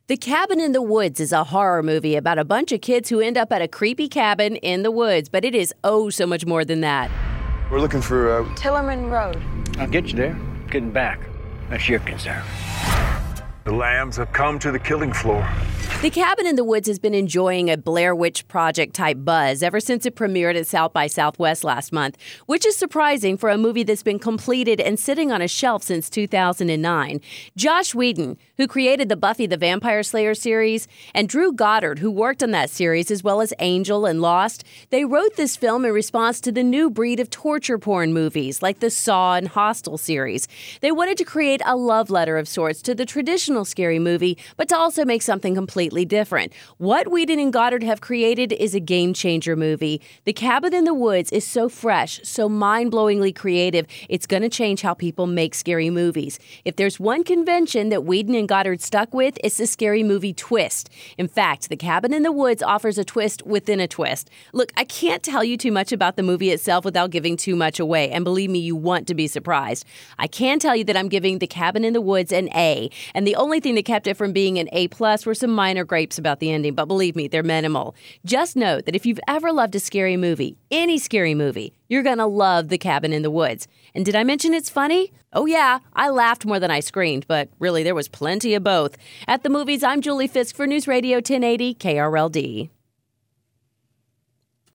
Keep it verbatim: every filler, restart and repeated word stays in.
The Cabin in the Woods is a horror movie about a bunch of kids who end up at a creepy cabin in the woods, but it is oh so much more than that. We're looking for, uh... Tillerman Road. I'll get you there. Getting back. That's your concern. The lambs have come to the killing floor. The Cabin in the Woods has been enjoying a Blair Witch Project-type buzz ever since it premiered at South by Southwest last month, which is surprising for a movie that's been completed and sitting on a shelf since two thousand nine. Joss Whedon, who created the Buffy the Vampire Slayer series, and Drew Goddard, who worked on that series as well as Angel and Lost, they wrote this film in response to the new breed of torture porn movies like the Saw and Hostel series. They wanted to create a love letter of sorts to the traditional scary movie, but to also make something completely different. What Whedon and Goddard have created is a game-changer movie. The Cabin in the Woods is so fresh, so mind-blowingly creative, it's going to change how people make scary movies. If there's one convention that Whedon and Goddard stuck with, it's the scary movie twist. In fact, The Cabin in the Woods offers a twist within a twist. Look, I can't tell you too much about the movie itself without giving too much away, and believe me, you want to be surprised. I can tell you that I'm giving The Cabin in the Woods an A, and the only thing that kept it from being an A plus were some minor grapes about the ending, but believe me, they're minimal. Just know that if you've ever loved a scary movie, any scary movie, you're gonna love The Cabin in the Woods. And did I mention it's funny? Oh yeah, I laughed more than I screamed, but really there was plenty of both. At the movies, I'm Julie Fisk for News Radio ten eighty K R L D.